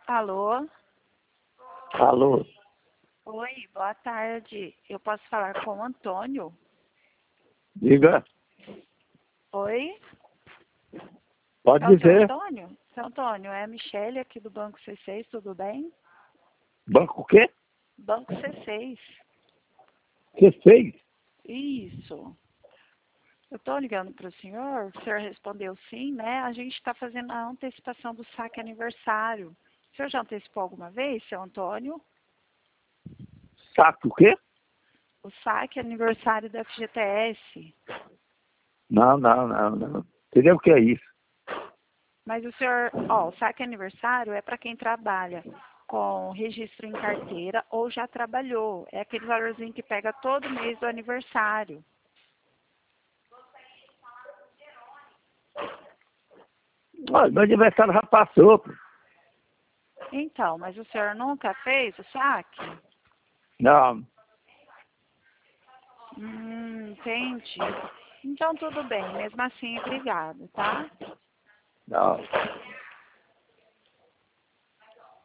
Alô? Alô? Oi, boa tarde. Eu posso falar com o Antônio? Diga, Oi? pode É o seu dizer. Antônio? Seu Antônio, é a Michele aqui do Banco C6, tudo bem? Banco o quê? Banco C6. Você fez? Isso. Eu estou ligando para o senhor respondeu sim, né? A gente está fazendo a antecipação do saque aniversário. O senhor já antecipou alguma vez, seu Antônio? Saco o quê? O saque aniversário da FGTS. Não. Entendeu o que é isso? Mas o senhor, ó, o saque aniversário é para quem trabalha com registro em carteira ou já trabalhou. É aquele valorzinho que pega todo mês do aniversário. Olha, meu aniversário já passou, pô. Então, mas o senhor nunca fez o saque? Não, Entendi. Então tudo bem, mesmo assim, obrigado, tá? não.